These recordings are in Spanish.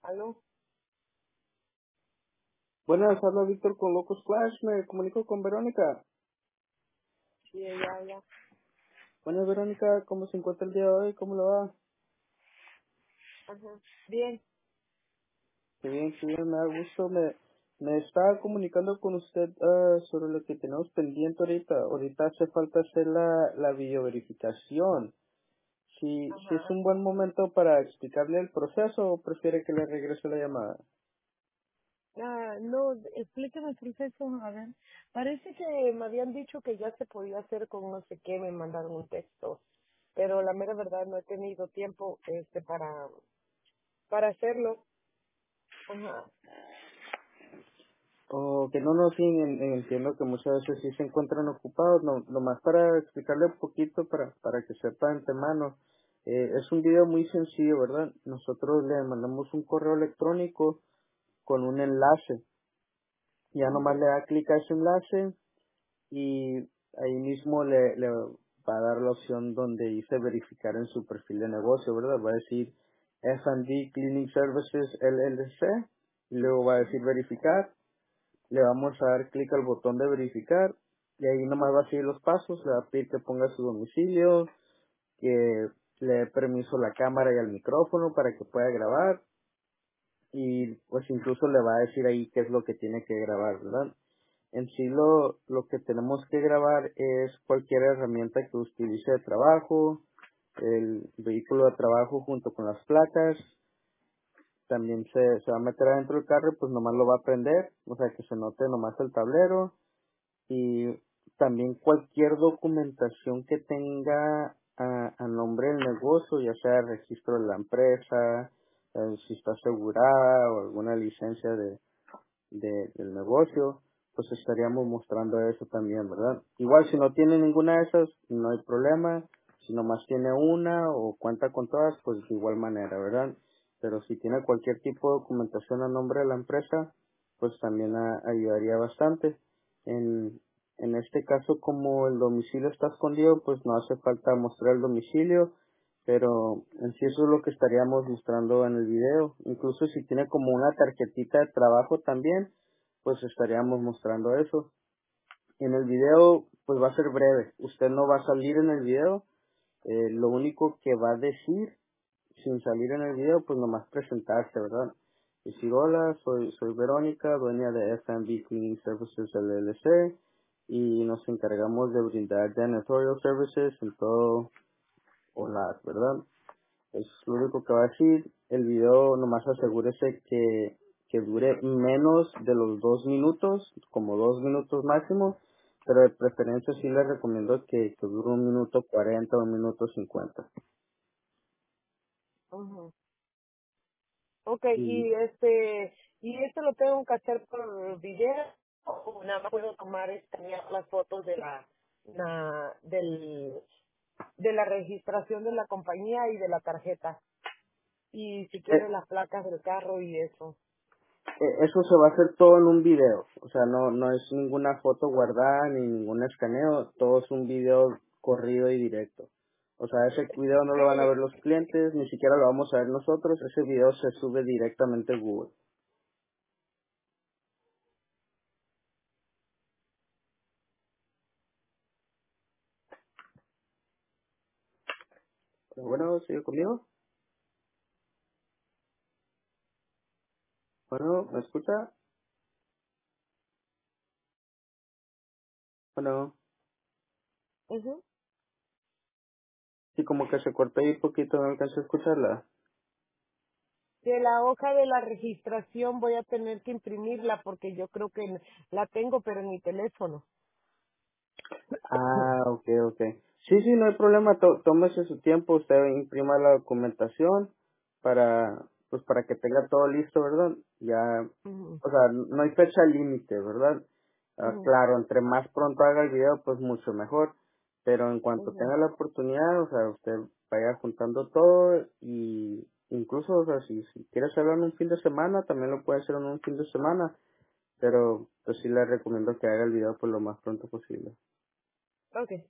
¿Aló? Buenas, habla Víctor con Locos Flash, me comunico con Verónica. Sí, ella habla. Buenas, Verónica, ¿cómo se encuentra el día de hoy? ¿Cómo le va? Ajá. Bien. Qué bien, me da gusto. Me estaba comunicando con usted sobre lo que tenemos pendiente ahorita. Ahorita hace falta hacer la videoverificación. Si es Ajá. un buen momento para explicarle el proceso o prefiere que le regrese la llamada. No, explíqueme el proceso, a ver. Parece que me habían dicho que ya se podía hacer con no sé qué, me mandaron un texto. Pero la mera verdad no he tenido tiempo para hacerlo. Ajá. O que no, sí, entiendo que muchas veces sí se encuentran ocupados, no, nomás para explicarle un poquito para que sepa de antemano. Es un video muy sencillo, ¿verdad? Nosotros le mandamos un correo electrónico con un enlace. Ya nomás Ajá. le da clic a ese enlace y ahí mismo le va a dar la opción donde dice verificar en su perfil de negocio, ¿verdad? Va a decir F&B Cleaning Services LLC y luego va a decir Ajá. verificar. Le vamos a dar clic al botón de verificar y ahí nomás va a seguir los pasos. Le va a pedir que ponga su domicilio, que le dé permiso a la cámara y al micrófono para que pueda grabar y pues incluso le va a decir ahí qué es lo que tiene que grabar, ¿verdad? En sí lo que tenemos que grabar es cualquier herramienta que utilice de trabajo, el vehículo de trabajo junto con las placas, también se va a meter adentro del carro y pues nomás lo va a prender, o sea que se note nomás el tablero, y también cualquier documentación que tenga a nombre del negocio, ya sea registro de la empresa, si está asegurada o alguna licencia del negocio, pues estaríamos mostrando eso también, ¿verdad? Igual si no tiene ninguna de esas, no hay problema. Si nomás tiene una o cuenta con todas, pues de igual manera, ¿verdad? Pero si tiene cualquier tipo de documentación a nombre de la empresa, pues también ayudaría bastante. En, en este caso, como el domicilio está escondido, pues no hace falta mostrar el domicilio, pero en sí eso es lo que estaríamos mostrando en el video. Incluso si tiene como una tarjetita de trabajo también, pues estaríamos mostrando eso. En el video, pues va a ser breve. Usted no va a salir en el video. Lo único que va a decir sin salir en el video, pues nomás presentarse, ¿verdad? Decir, hola, soy Verónica, dueña de F&B Cleaning Services LLC, y nos encargamos de brindar janitorial services en todo Hola, ¿verdad? Es lo único que va a decir. El video nomás asegúrese que dure menos de los 2 minutos, como 2 minutos máximo, pero de preferencia sí les recomiendo que dure 1 minuto 40 o 1 minuto 50. Ajá. Ok, Y y esto lo tengo que hacer por video o nada más puedo tomar las fotos de la registración de la compañía y de la tarjeta. Y si quiere eh, las placas del carro y eso. eso se va a hacer todo en un video, o sea, no es ninguna foto guardada ni ningún escaneo, todo es un video corrido y directo. O sea, ese video no lo van a ver los clientes, ni siquiera lo vamos a ver nosotros, ese video se sube directamente a Google. Pero bueno, ¿sigue conmigo? Bueno, ¿me escucha? Bueno, Ujú. sí, como que se cortó ahí un poquito, no alcancé a escucharla. De la hoja de la registración voy a tener que imprimirla porque yo creo que la tengo pero en mi teléfono. Ah, ok. Sí, no hay problema, tómese su tiempo, usted imprima la documentación para que tenga todo listo, ¿verdad? Ya, Ujú, o sea, no hay fecha límite, ¿verdad? ujú, Claro, entre más pronto haga el video, pues mucho mejor, pero en cuanto ujú. tenga la oportunidad, o sea, usted vaya juntando todo y incluso, o sea, si quiere hacerlo en un fin de semana, también lo puede hacer en un fin de semana, pero pues sí le recomiendo que haga el video por lo más pronto posible. Okay.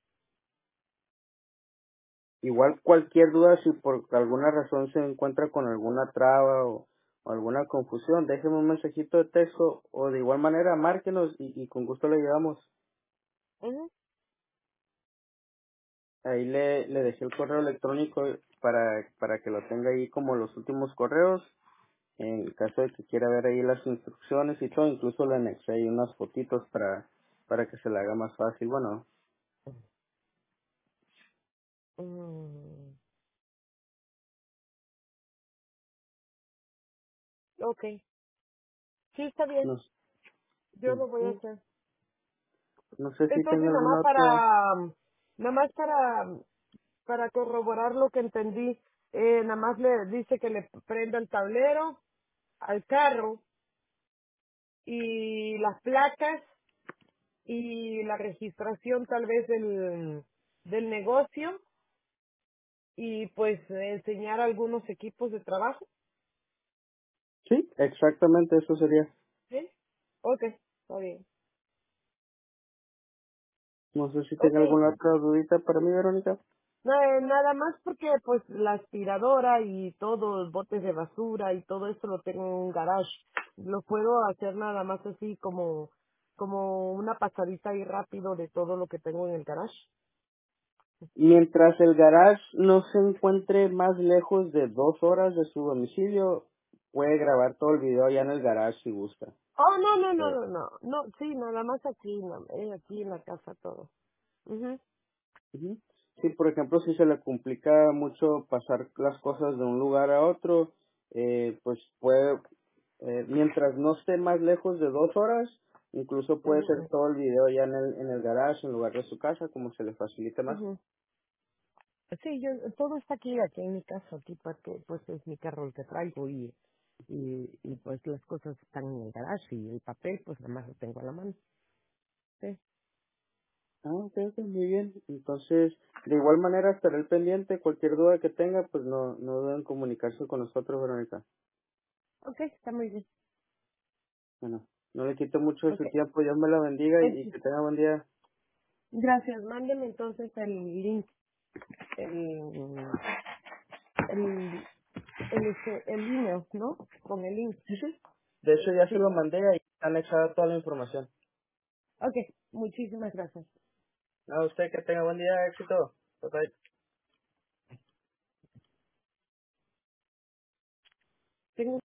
Igual cualquier duda, si por alguna razón se encuentra con alguna traba o alguna alguna confusión, déjeme un mensajito de texto o de igual manera márquenos y con gusto le ayudamos. Ujú, Ahí le dejé el correo electrónico para que lo tenga ahí como los últimos correos. En caso de que quiera ver ahí las instrucciones y todo, incluso le anexé ahí unas fotitos para que se le haga más fácil. Bueno, mm, ok, sí, está bien, no, yo lo voy a ujú. hacer. No sé si Entonces, tenga alguna otra. nada más para corroborar lo que entendí, nada más le dice que le prenda el tablero al carro y las placas y la registración tal vez del negocio y pues enseñar algunos equipos de trabajo. Sí, exactamente eso sería. ¿Sí? Ok, está bien. No sé si Ok, tenga alguna otra dudita para mí, Verónica. nada más porque pues la aspiradora y todos los botes de basura y todo esto lo tengo en un garage. Lo puedo hacer nada más así como una pasadita ahí rápido de todo lo que tengo en el garage. Mientras el garage no se encuentre más lejos de 2 horas de su domicilio, puede grabar todo el video ya en el garage si gusta. Oh, no, no, no, Eh, no, no, no, sí, nada más aquí, aquí en la casa todo. Mhm, Ujú. Sí, por ejemplo, si se le complica mucho pasar las cosas de un lugar a otro, pues puede, mientras no esté más lejos de 2 horas, incluso puede hacer mhm, todo el video ya en el garage en lugar de su casa, como se le facilite más. mhm. Sí, todo está aquí en mi casa, aquí porque pues es mi carro el que traigo y pues las cosas están en el garage y el papel pues nada más lo tengo a la mano. Sí. Ah, ok, ok, muy bien. Entonces, de igual manera, estaré al pendiente. Cualquier duda que tenga, pues no duden en comunicarse con nosotros, Verónica. Ok, está muy bien. Bueno, no le quito mucho de Ok. su tiempo. Dios me la bendiga y Eh, que tenga buen día. gracias, mándeme entonces el link, el, el, el email, ¿no? Con el link. Sí, sí. De hecho, ya se Sí. lo mandé, ahí está anexada toda la información. Ok, muchísimas gracias. A usted que tenga buen día, éxito. Bye bye. Tengo